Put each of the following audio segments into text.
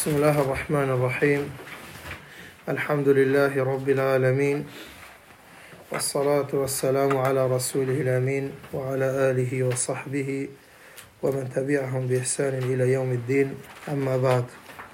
بسم الله الرحمن الرحيم. الحمد لله رب العالمين، والصلاة والسلام على رسوله الأمين وعلى آله وصحبه ومن تبعهم بإحسان إلى يوم الدين. أما بعد،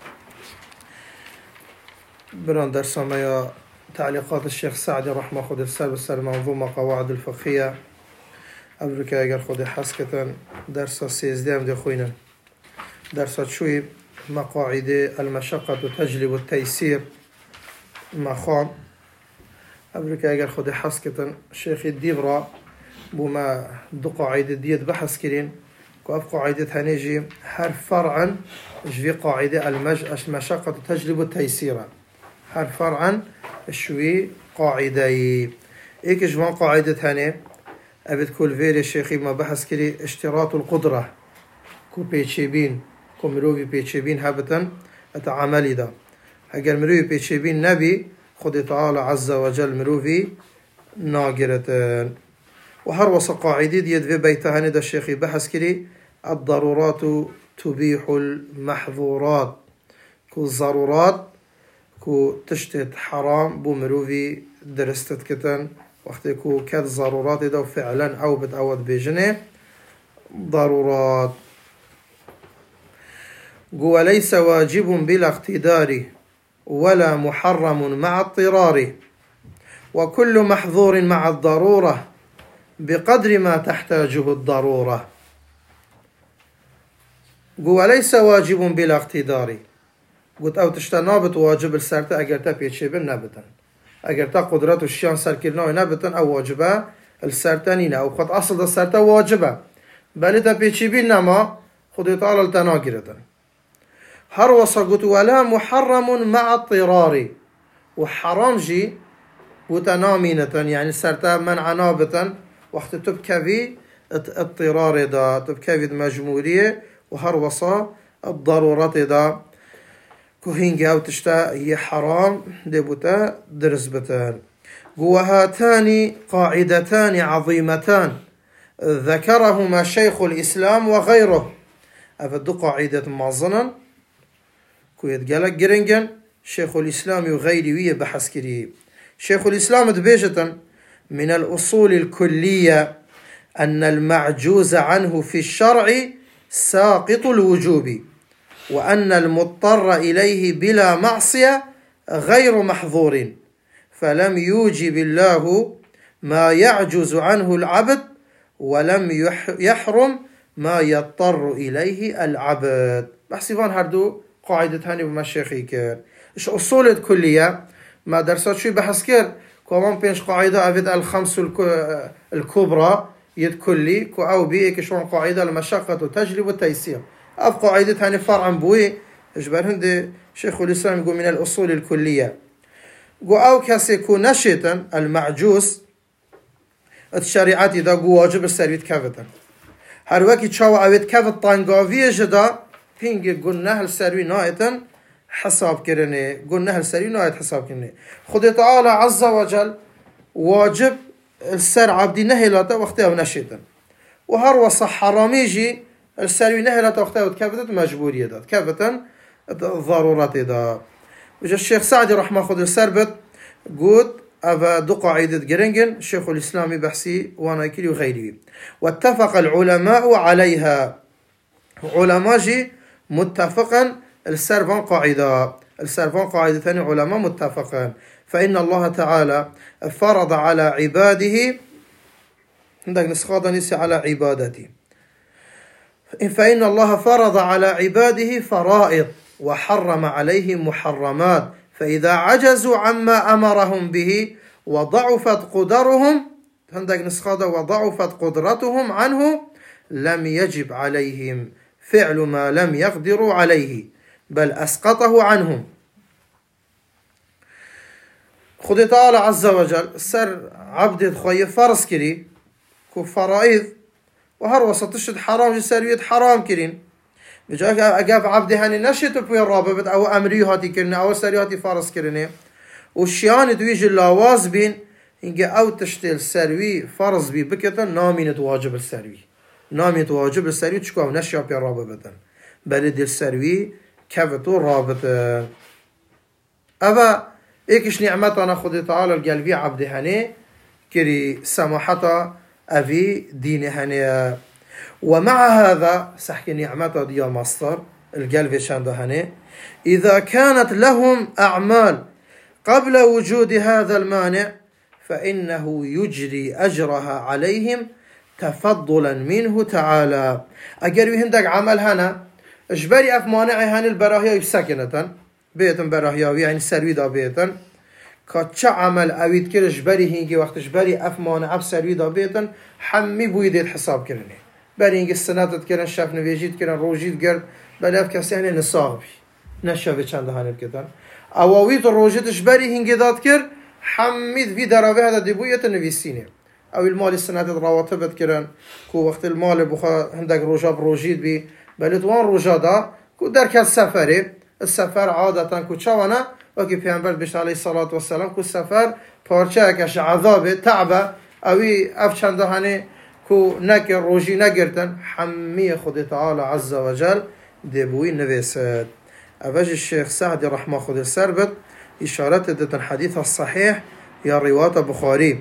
بران درسنا تعليقات الشيخ سعدي رحمه خود السر منظومة قواعد الفقهية أبركا أجر خود حسكة درس سيزدام دي خوينا درس شوي مقاعد المشقة تجلب التيسير مخام أبركا أجر خود حسكة الشيخ الديبرا بما دو قاعدة ديت بحث كرين كأف قاعدة هنيجي حرف فرعا جفي قاعدة المشقة تجلب التيسير حرف فرعا شوي قاعدة إيك جوان قاعدة هني أبد كل فيري الشيخي ما بحث كري اشتراط القدرة كو بيتشيبين كو مروفي بيتشيبين هبتا أتعاملي دا أجر مروفي بيتشيبين نبي خد تعالى عز وجل مروفي ناقرة وهروس قاعدة ديت في بيتها هني دا الشيخي بحث كري الضرورات تبيح المحظورات كو الضرورات كو تشتت حرام بو مروفي درستت كتن وقت كو كاد ضرورات دا فعلا أو بتعود بجنه ضرورات وليس واجب بلا اقتدار ولا محرم مع اضطرار وكل محظور مع الضرورة بقدر ما تحتاجه الضرورة. وليس واجب بلا اقتدار قلت أو تشتنابت واجب السرطة أجرتا بيتشيبن نابتا أجرتا قدرات الشيان سركرناوي نابتا أو واجبة السرطانين أو قد أصل السرطة واجبة بلتا بيتشيبن نما خد يطال التناقرة هر وصا ولا محرم مع اضطرار وحرام جي وتنامينة يعني سرطة منع نابتا وقت تبكفي اضطرار دا تبكفي مجمورية وهر وصا الضرورات دا كوهينجا وتشتا هي حرام دبوتا درس بتان وهاتان قاعدتان عظيمتان ذكرهما شيخ الإسلام وغيره أفدو قاعدة معظنا كويت قالك جرنجن شيخ الإسلام وغيره بحث كريه شيخ الإسلام دبيجة من الأصول الكلية أن المعجوز عنه في الشرع ساقط الوجوب وأن المضطر إليه بلا معصية غير محظور فلم يوجب الله ما يعجز عنه العبد ولم يحرم ما يضطر إليه العبد. بحسبان هردو قاعدة هاني بمشيخي كير إيش أصول الكلية ما درسات شوي بحث كير كمان بينش قاعدة أفيد الخمس الكبرى يتكلي كو أو بيك شون قاعدة المشقة تجلب التيسير أف قاعدة هاني فرعا بوي إجبار هندي شيخ الإسلام يقول من الأصول الكلية قو أو كاسيكو نشيطا المعجوز الشريعات إذا قو واجب السريت كافتا هر وكي تشاو أويت كافت طانقاوية جدا بينجي قلنا السروي نايتا حساب كرني قلنا السروي نايت حساب كرني خد تعالى عز وجل واجب السر عبدي نهلاته وقتها ونشيطا وهر وصح حراميجي السروي نهلاته وقتها وتكافتا مجبورية دا كافتا ضرورات دا وجا الشيخ سعدي رحمه خد السربت قد أفا دو قاعدة جرنجن الشيخ الإسلامي بحسي وانا كيلي وغيره واتفق العلماء عليها علماء جي متفقا السرفان قاعدة ثاني علماء متفقا فإن الله تعالى فرض على عباده عندك نسخة نسي على عبادته فإن الله فرض على عباده فرائض وحرم عليهم محرمات فإذا عجزوا عما أمرهم به وضعفت قدرهم عندك نسخة وضعفت قدرتهم عنه لم يجب عليهم فعل ما لم يقدروا عليه بل أسقطه عنهم. خد تعالى عز وجل سر عبد خوي فرض كري كو فرائض وهر وسط تشد حرام جسرية حرام كرين بجاك أجاب عبد هاني نشيط بوي الرابط أو أمري هاتي كرني أو سرياتي فرض كرني والشيان دويج اللواز بين إنجا أو تشتل سروي فرض بي بكتا نامين تواجب السروي نامين تواجب السروي تشكو نشيا بي الرابط بل دي السروي كفتو رابط. أبا إيكش نعمتنا خد تعالى القلبي عبد هني كري سماحة أبي دين هني. ومع هذا سحكي نعمته دي مصدر القلب شاند هني إذا كانت لهم أعمال قبل وجود هذا المانع فإنه يجري أجرها عليهم تفضلا منه تعالى. أجر هندك عمل هنا إجباري أف مانع هن البراهية ساكنة بيتن براهية يعني سرويدا بيتن كاتش عمل أويد كر إجباري هنجي وقت إجباري أف مانع أف سرويدا بيتن حمي بويدت حساب كرني بري هنجي السنة تذكرن شاف نبيجيت كرن روجيت قرب بلا أف كسي هني نصاغبي نشافي چند هني بكتن أواويت الروجيت إجباري هنجي داد كر حميد في دراوه هذا دبوية النبيسينه أو المال السنة الرواتب كرن كو وقت المال بخا هندك روجا بروجيت بي بلتوان روجا دا كو درك السفري السفر عادة كو تشاوانا وكي پیغمبر بيش عليه الصلاة والسلام كو السفر پارچه كش عذاب تعبه اوي اف چنده هنه كو نك روجي نگرتن حمي خود تعالى عز وجل دبوي نويسد. اوج الشيخ سعدي رحمه خود السربت إشارة دتن حديث الصحيح يا رواية بخاري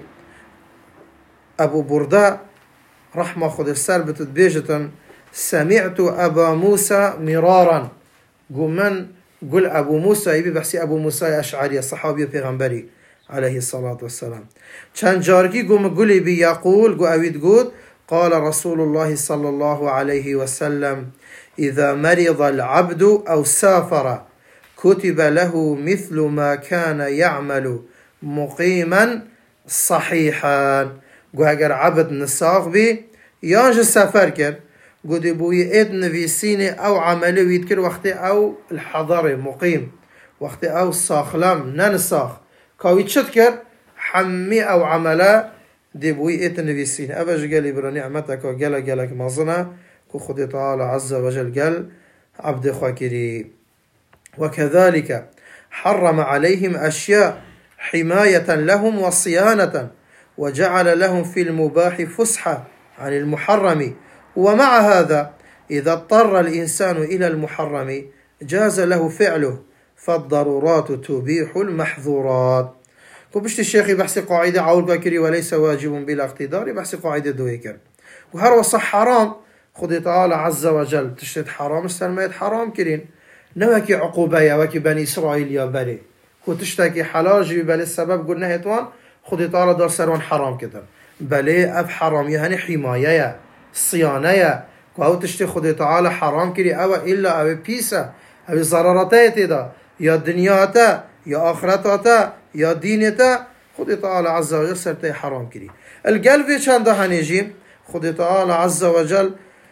أبو برداء رحمه خود السربت بيجتن سمعت أبا موسى مرارا قل أبو موسى يبي بحسي أبو موسى أشعري الصحابي پیغمبري عليه الصلاة والسلام چند جارگی قولي بي يقول أويد قول قال رسول الله صلى الله عليه وسلم إذا مرض العبد أو سافر كتب له مثل ما كان يعمل مقيما صحيحا. قو اگر عبد نساق بي يانج السفر كر قو دي بوي اد نفيسيني او عمله ويتكر وقت او الحضر مقيم وقت او ساخلام ننساخ كاوي تشتكر حمي او عمله دي بوي اد نفيسيني. اباج قال برا نعمتك وقالك مازنا كو خدي تعالى عز وجل قال عبد خاكري. وكذلك حرم عليهم أشياء حماية لهم وصيانة وجعل لهم في المباح فسحة عن المحرم. ومع هذا إذا اضطر الإنسان إلى المحرم جاز له فعله فالضرورات تبيح المحظورات. وبشت الشيخ بحث قاعدة عول باكري وليس واجب بلا اقتدار بحث قاعدة دويكر وهر وصح حرام خد تعالى عز وجل تشتد حرام السلمية حرام كرين نوكي عقوبة يا وكي بني إسرائيل يا بري كو تشتكي حلاجي بل السبب قلنا هتوان خد تعالى دار سروان حرام كتن بلي أب حرام يعني حماية يا صيانة يا كو تشتي خد تعالى حرام كري أو إلا أو بيسا أو ضررتات دا يا دنياتا يا آخرتاتا يا دينتا خد تعالى عز وجل سرتي حرام كري. القلب چند هنيجي خد تعالى عز وجل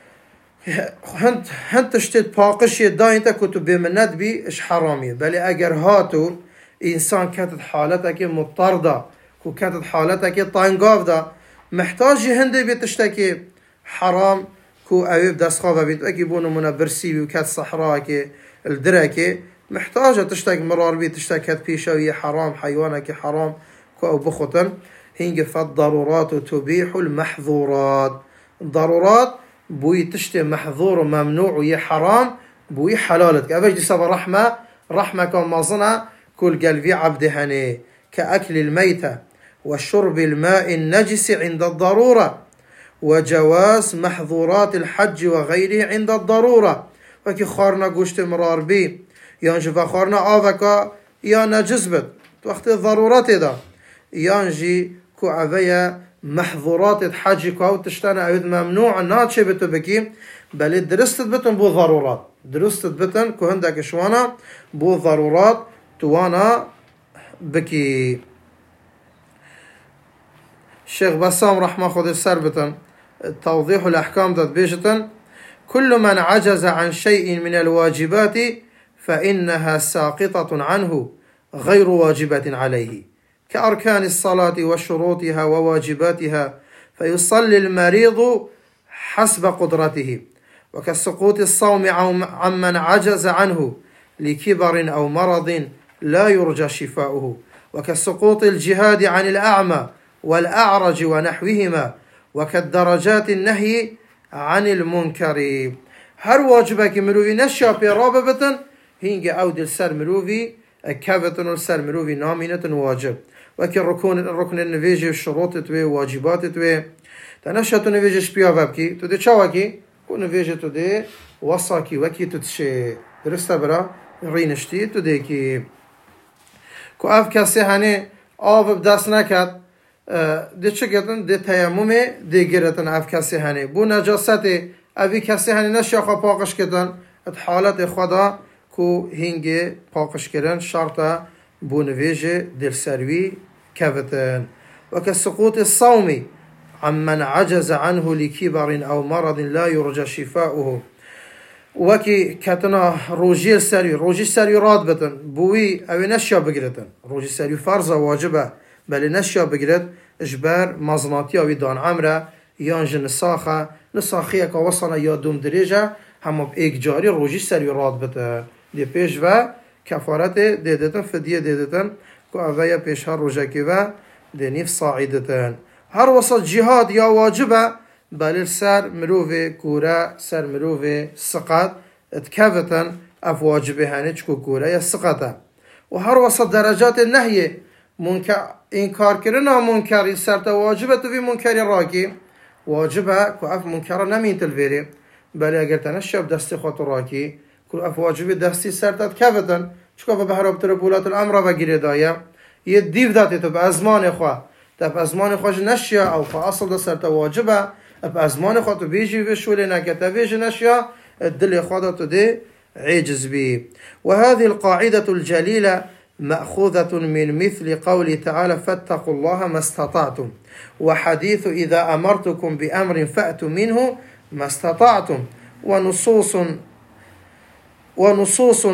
هنت تشتت باقش داينتا كتو بمند بي اش حرامي بل اگر هاتو انسان كانت حالتك مضطردة كو كانت حالتك طانقاف دا محتاج هندي بتشتكي حرام كو اويب دسخوفا بيت اكي بونو منا برسي وكات صحراء الدركي محتاجة تشتك مرار بي تشتك هات بيشاوية حرام حيوانك حرام كو او بخطن هنج فالضرورات تبيح المحظورات. ضرورات بوي تشتي محظور وممنوع ويا حرام بوي حلالتك أبج دي سبا رحمة كون مازنا كل قلبي عبد هني كأكل الميتة وشرب الماء النجس عند الضرورة وجواز محظورات الحج وغيره عند الضرورة. وكي خارنا قوشت مرار بي يانجي فخارنا آفكا يا نجزبت وقت الضرورات دا يانجي كو عبايا محظورات الحج كاو تشتانا أيضا ممنوع ناتشي بتو بكي بل درستت بتن بو ضرورات درستت بتن كو هندك شوانا بو ضرورات توانا بكي. الشيخ بسام رحمه خود السر بتن توضيح الأحكام دات بيجتن كل من عجز عن شيء من الواجبات فإنها ساقطة عنه غير واجبة عليه كأركان الصلاة وشروطها وواجباتها فيصلي المريض حسب قدرته وكسقوط الصوم عمن عجز عنه لكبر أو مرض لا يرجى شفاؤه وكسقوط الجهاد عن الأعمى والأعرج ونحوهما وكالدرجات النهي عن المنكر. هر واجبك مروي نشا براببة هينجي أو دل سر مروفي كافتن السر مروفي نامينة واجب وكي الركن النفيجي الشروط توي واجبات توي تنشأ نفيجي شبيا بابكي تدي شاوكي كو نفيجي تدي وصاكي وكي تتشي درستا برا رينشتي تدي كي كو اف كاسي هاني آف بدست نكد دي چه گتن دي تیمومه دي گرتن اف کسی هنی بو نجاسته اوی کسی هنی نشیا خوا پاقش کردن ات حالت خدا کو هنگی پاقش کردن شرطه بو نویجه دل سروی كفتن وكسقوط الصوم عمن عجز عنه لكبر أو مرض لا يرجى شفاؤه وكي كتنا روجي السري راد بتن بوي أو نشيا بقرتن روجي السري فرضة واجبة بل نشيا بقرت إجبار مزناتي أو دان عمره يانجن نساخية كوصنا يا دوم درجة هم بإيك جاري روجي السري راد بتن دي بيش و كفارت ديدتن فدية ديدتن كو أويا بيشها روجاكي و دنيف صاعدتن هر وسط جهاد يا واجبة بل سر مروفي كورا سر مروفي سقط اتكفتن اف واجبه هاني چكو كورا يا سقطه وهر وسط درجات النهي منكر انكار كرنا منكر سرت واجبه في منكر راكي واجبه كو اف منكر نمين تلفيري بل اگر تنشب دست خاطر راكي كو اف واجبه دستي سرت اتكفتن چكو بهرب تربولات الامر و گريدايا يديف داتي تو بازمان خو تب ازمان خوش نشيا او فاصل ده سرت واجبه اب ازمان خو تو بيجي بشول نكته بيجي نشيا الدل خودت دي عجز بي وهذه القاعده الجليله ماخوذه من مثل قوله تعالى فاتقوا الله ما استطعتم وحديث اذا امرتكم بامر فاتوا منه ما استطعتم ونصوص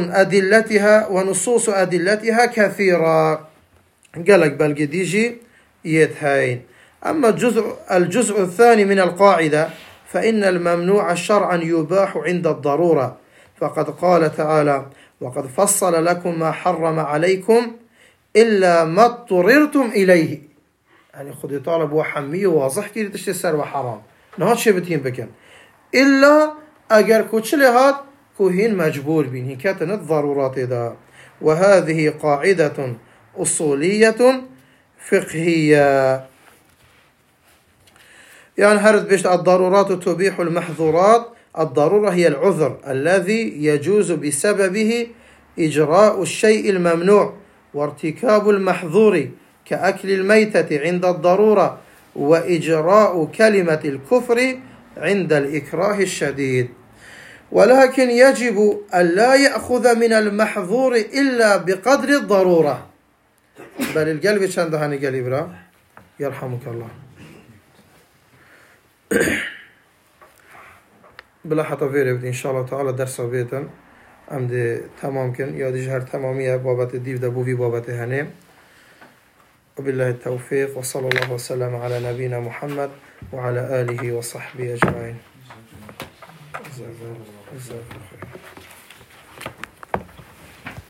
ادلتها كثيره قالك بلقي ديجي يتهين أما الجزء الثاني من القاعدة فإن الممنوع شرعا يباح عند الضرورة فقد قال تعالى وقد فصل لكم ما حرم عليكم إلا ما اضطررتم إليه يعني خذي طالب وحمي واضح كي تشتسر وحرام نهاد شي بتين بكن إلا أجر كوتشلي هاد كوهين مجبور بين هي كاتنت ضرورات دا وهذه قاعدة أصولية فقهية يعني هرد بيشت الضرورات تبيح المحظورات الضرورة هي العذر الذي يجوز بسببه إجراء الشيء الممنوع وارتكاب المحظور كأكل الميتة عند الضرورة وإجراء كلمة الكفر عند الإكراه الشديد ولكن يجب أن لا يأخذ من المحظور إلا بقدر الضرورة بل القلب چند هاني قلب را يرحمك الله بلا حتى فيرب إن شاء الله تعالى درس بيتا عمد تمام كن يا دي جهر تمامية بابت الديف دبوفي بابت هاني وبالله التوفيق وصلى الله وسلم على نبينا محمد وعلى آله وصحبه أجمعين جزاك الله خير